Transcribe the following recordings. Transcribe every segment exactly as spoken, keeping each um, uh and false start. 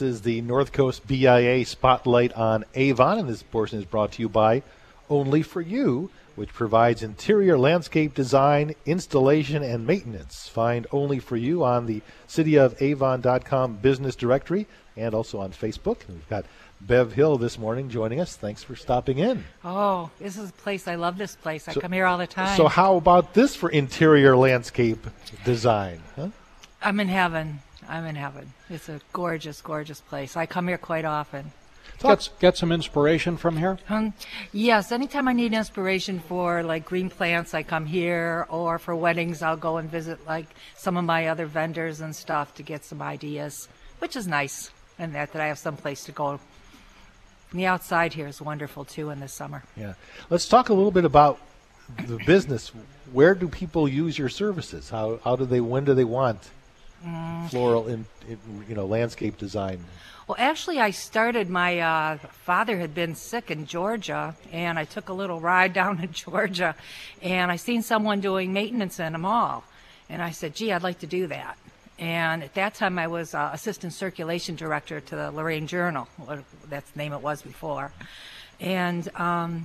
This is the North Coast B I A Spotlight on Avon, and this portion is brought to you by Only For You, which provides interior landscape design, installation, and maintenance. Find Only For You on the city of avon dot com business directory and also on Facebook. And we've got Bev Hill this morning joining us. Thanks for stopping in. Oh, this is a place. I love this place. I So- come here all the time. So how about this for interior landscape design? Huh? I'm in heaven. I'm in heaven. It's a gorgeous, gorgeous place. I come here quite often. Get, get some inspiration from here? Um, yes, anytime I need inspiration for like green plants, I come here, or for weddings, I'll go and visit like some of my other vendors and stuff to get some ideas, which is nice, and that, that I have some place to go. And the outside here is wonderful too in the summer. Yeah. Let's talk a little bit about the business. Where do people use your services? How how do they, when do they want Mm. floral in, in you know landscape design? Well, actually, I started, my uh, father had been sick in Georgia, and I took a little ride down to Georgia, and I seen someone doing maintenance in a mall, and I said, gee, I'd like to do that. And at that time, I was uh, assistant circulation director to the Lorraine Journal. Or that's the name it was before. And um,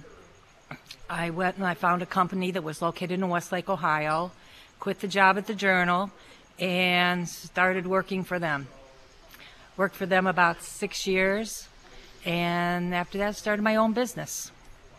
I went and I found a company that was located in Westlake, Ohio, quit the job at the Journal, and started working for them. Worked for them about six years, and after that, started my own business.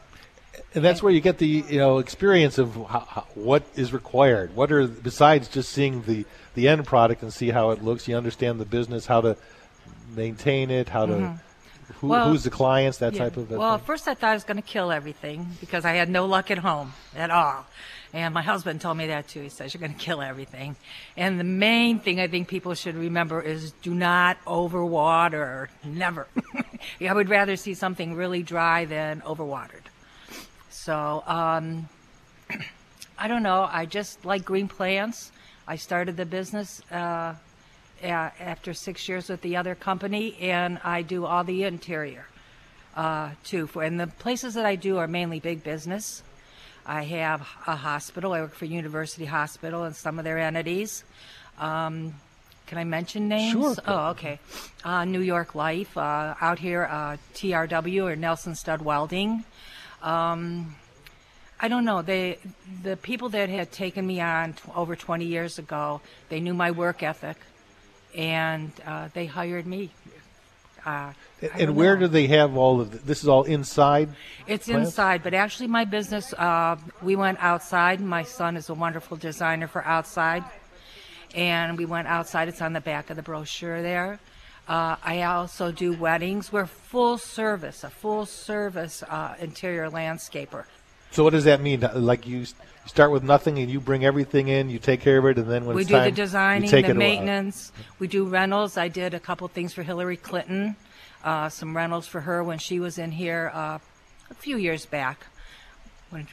And that's where you get the you know experience of how, how, what is required. What are, besides just seeing the the end product and see how it looks, you understand the business, how to maintain it, how to Mm-hmm. who, Well, who's the clients, that Yeah. type of. Well, thing. at first I thought I was going to kill everything because I had no luck at home at all. And my husband told me that too. He says, you're going to kill everything. And the main thing I think people should remember is do not overwater. Never. I would rather see something really dry than overwatered. So, um, I don't know. I just like green plants. I started the business uh, a- after six years with the other company, and I do all the interior uh, too. For and the places that I do are mainly big business. I have a hospital. I work for University Hospital and some of their entities. Um, can I mention names? Sure. Oh, okay. Uh, New York Life, uh, out here, uh, T R W or Nelson Stud Welding. Um, I don't know. They, the people that had taken me on t- over twenty years ago, they knew my work ethic, and uh, they hired me. Uh, and I and don't where know. do they have all of the, this? Is all inside? It's plants? inside, but actually my business, uh, we went outside. My son is a wonderful designer for outside, and we went outside. It's on the back of the brochure there. Uh, I also do weddings. We're full service, a full service uh, interior landscaper. So what does that mean? Like you, s- you start with nothing and you bring everything in, you take care of it, and then when We it's do time, the designing, you take the it out. maintenance. We do rentals. I did a couple things for Hillary Clinton, uh, some rentals for her when she was in here uh, a few years back. When,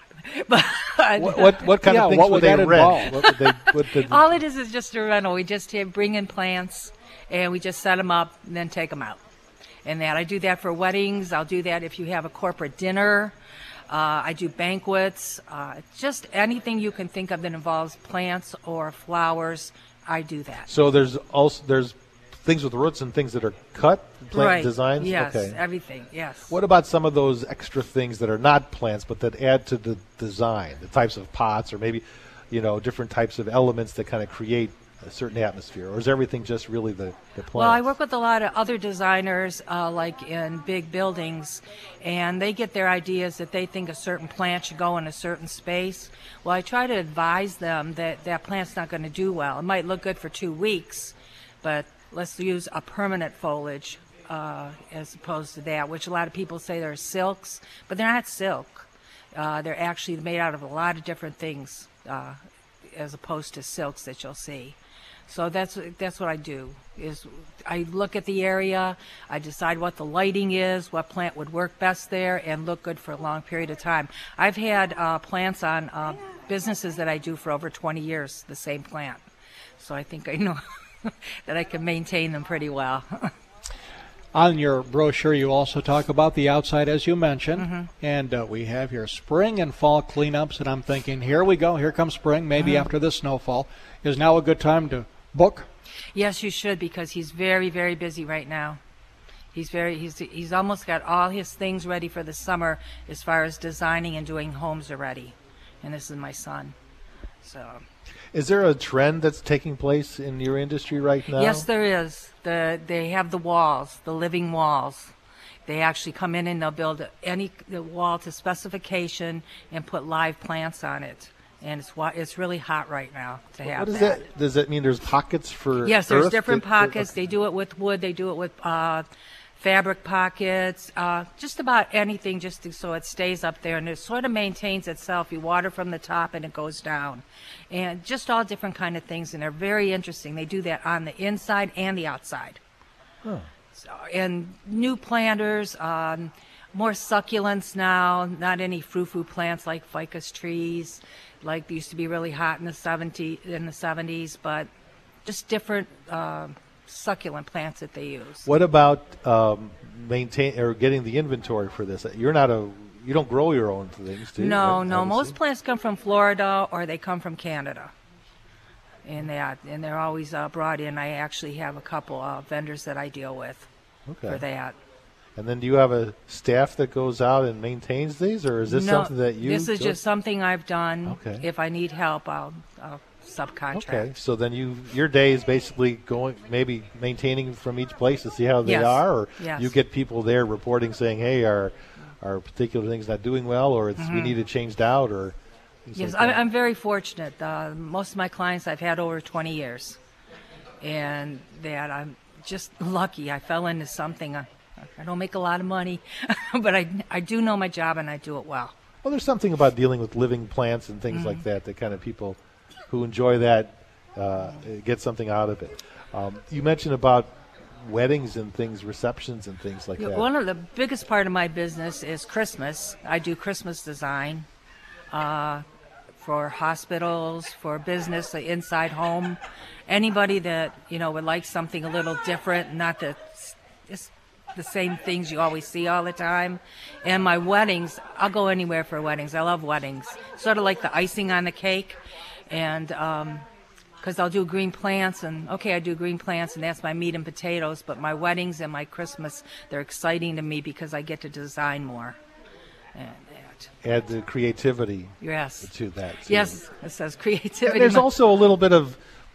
but What, what what kind Yeah, of things what would would they that rent? involve? What would they, what did, all it is is just a rental. We just uh, bring in plants, and we just set them up and then take them out. And that I do that for weddings. I'll do that if you have a corporate dinner. Uh, I do banquets. Uh, just anything you can think of that involves plants or flowers, I do that. so there's also there's things with roots and things that are cut plant right. designs. Yes, Okay. everything. Yes. What about some of those extra things that are not plants but that add to the design? The types of pots, or maybe, you know, different types of elements that kind of create a certain atmosphere, or is everything just really the, the plants? Well, I work with a lot of other designers, uh, like in big buildings, and they get their ideas that they think a certain plant should go in a certain space. Well, I try to advise them that that plant's not going to do well. It might look good for two weeks, but let's use a permanent foliage uh, as opposed to that, which a lot of people say they're silks, but they're not silk. Uh, they're actually made out of a lot of different things uh, as opposed to silks that you'll see. So that's that's what I do, is I look at the area, I decide what the lighting is, what plant would work best there and look good for a long period of time. I've had uh, plants on uh, businesses that I do for over twenty years, the same plant. So I think I know that I can maintain them pretty well. On your brochure, you also talk about the outside, as you mentioned, Mm-hmm. and uh, we have here spring and fall cleanups, and I'm thinking, here we go, here comes spring, maybe Mm-hmm. after the snowfall. Is now a good time to book? Yes, you should, because he's very, very busy right now. He's very he's he's almost got all his things ready for the summer as far as designing and doing homes already. And this is my son. So is there a trend that's taking place in your industry right now? yes, there is. The they have the walls, the living walls. They actually come in and they'll build any the wall to specification and put live plants on it. And it's wa- it's really hot right now to have What does that. that? Does that mean there's pockets for? Yes, there's earth different that- pockets. They do it with wood. They do it with uh, fabric pockets. Uh, just about anything, just to, so it stays up there and it sort of maintains itself. You water from the top and it goes down, and just all different kind of things. And they're very interesting. They do that on the inside and the outside. Huh. So, and new planters, um, more succulents now. Not any frou-frou plants like ficus trees, like they used to be really hot in the seventies, in the seventies, but just different uh, succulent plants that they use. What about um, maintain or getting the inventory for this? You're not a you don't grow your own things, do you? No, Right? no. Obviously. Most plants come from Florida or they come from Canada, and they are, and they're always uh, brought in. I actually have a couple of vendors that I deal with Okay. for that. And then do you have a staff that goes out and maintains these, or is this No, something that you? This is do? just something I've done. Okay. If I need help, I'll, I'll subcontract. Okay, so then you your day is basically going maybe maintaining from each place to see how they Yes. are, or Yes. you get people there reporting saying, hey, our our particular thing's not doing well, or it's, we need it changed out, or things Yes, like I, that. I'm very fortunate. Uh, most of my clients I've had over twenty years, and that I'm just lucky. I fell into something. I, I don't make a lot of money, but I, I do know my job and I do it well. Well, there's something about dealing with living plants and things Mm-hmm. like that that kind of people who enjoy that uh, get something out of it. Um, you mentioned about weddings and things, receptions and things like Yeah, that. One of the biggest part of my business is Christmas. I do Christmas design uh, for hospitals, for business, the inside home. Anybody that you know would like something a little different, not the it's the same things you always see all the time. And my weddings, I'll go anywhere for weddings. I love weddings. Sort of like the icing on the cake, and um, because I'll do green plants, and okay, I do green plants, and that's my meat and potatoes. But my weddings and my Christmas, they're exciting to me because I get to design more. And that, Add the creativity yes, to that. too. yes, it says And creativity. there's My- also a little bit of,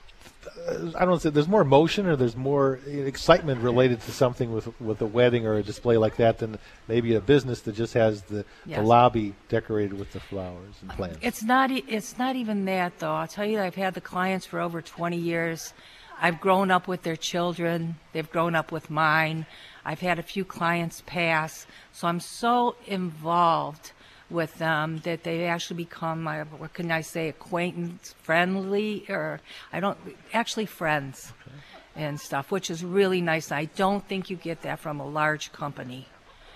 uh, I don't know, say there's more emotion or there's more excitement related to something with with a wedding or a display like that than maybe a business that just has the, Yes. the lobby decorated with the flowers and plants. It's not. e- It's not even that, though. I'll tell you, I've had the clients for over twenty years. I've grown up with their children. They've grown up with mine. I've had a few clients pass, so I'm so involved with them that they actually become my, what can I say, acquaintance, friendly, or I don't actually friends and stuff, which is really nice. I don't think you get that from a large company.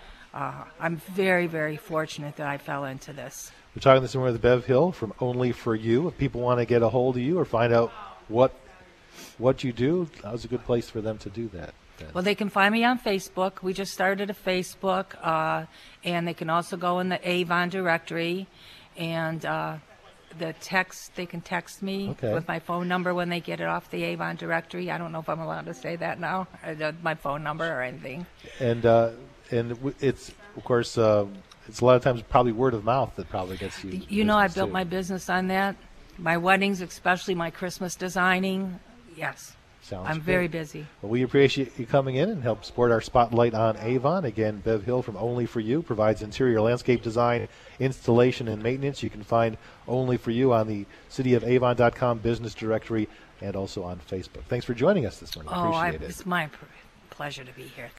Uh, I'm very, very fortunate that I fell into this. We're talking this morning with Bev Hill from Only For You. If people want to get a hold of you or find out what what you do, how's a good place for them to do that? then? Well, they can find me on Facebook. We just started a Facebook, uh, and they can also go in the Avon directory, and uh, the text, they can text me Okay. with my phone number when they get it off the Avon directory. I don't know if I'm allowed to say that now, uh, my phone number or anything. And uh, and w- it's of course uh, it's a lot of times probably word of mouth that probably gets you. You know, I business, built too. my business on that. My weddings, especially my Christmas designing. Yes, Sounds I'm good. very busy. Well, we appreciate you coming in and help support our spotlight on Avon. Again, Bev Hill from Only For You provides interior landscape design, installation, and maintenance. You can find Only For You on the city of avon dot com business directory and also on Facebook. Thanks for joining us this morning. Oh, I, Appreciate it. it's my pr- pleasure to be here.